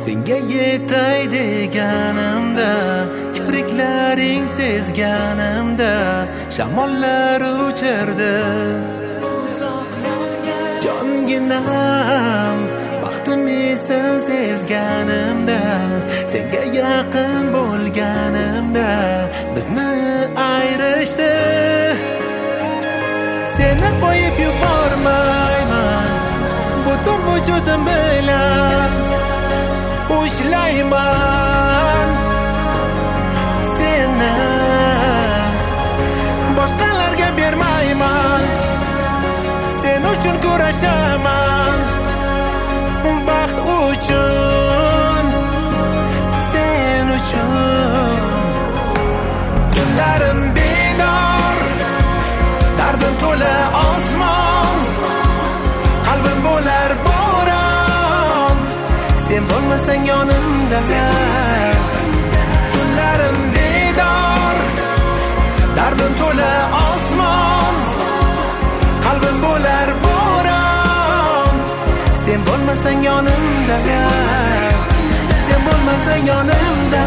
Senga yetay deganimda, kipriklaring sezganimda shamollar uchirdi. Jonginam baxtim esin sezganimda, senga yaqin bo'lganimda bizni ayrishdi. Seni qo'yib yubormayman, butun vujudim bilan ushlayman. Seni boshqalarga bermayman, sen uchun kurashaman. Baxt uchun, sen uchun tunlarim bedor, dardim to'la osmon, qalbim bo'lar bo'ron, sen bo'lmasang yonimda. Tunlarim bedor, dardim to'la osmon, qalbim bo'lar bo'ron, sen bo'lmasang yonimda, sen bo'lmasang yonimda.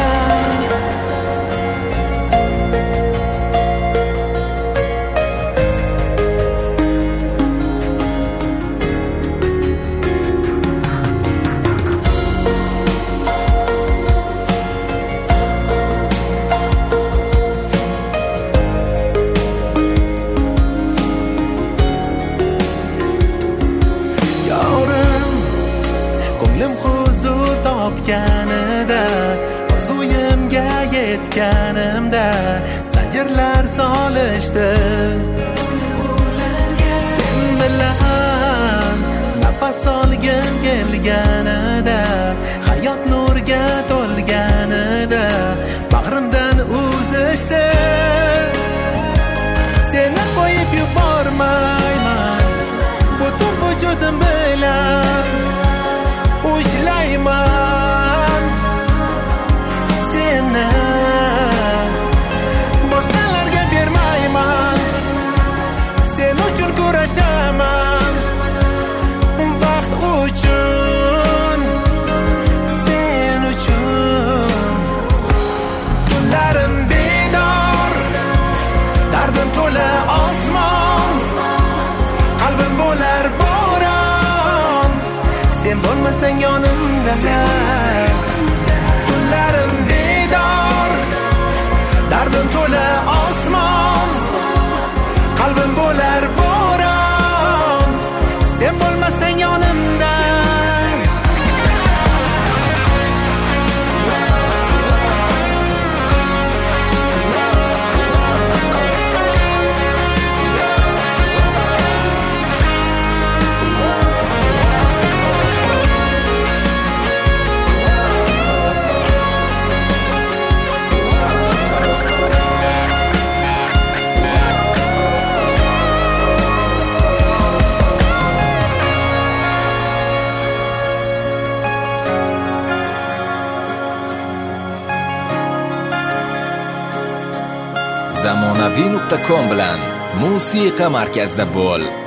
Ko'nglim huzur topganida, orzuyimga yetganimda zanjirlar solishdi. Sen bilan nafas olgim kelganida, hayot nurga to'lganida bag'rimdan uzishdi. Seni qo'yib yubormayman, butun vujudim bilan ushlayman. Seni boshqalarga bermayman, sen uchun kurashaman. Baxt uchun, sen uchun tunlarim bedor, dardim to'la osmon, qalbim bo'lar bo'ron, sen bo'lmasang yonimda. Tunlarim bedor, dardim to'la osmon, qalbim bo'lar bo'ron, sen bo'lmasang yonimda. zamonaviy.com bilan musiqa markazida bo'l.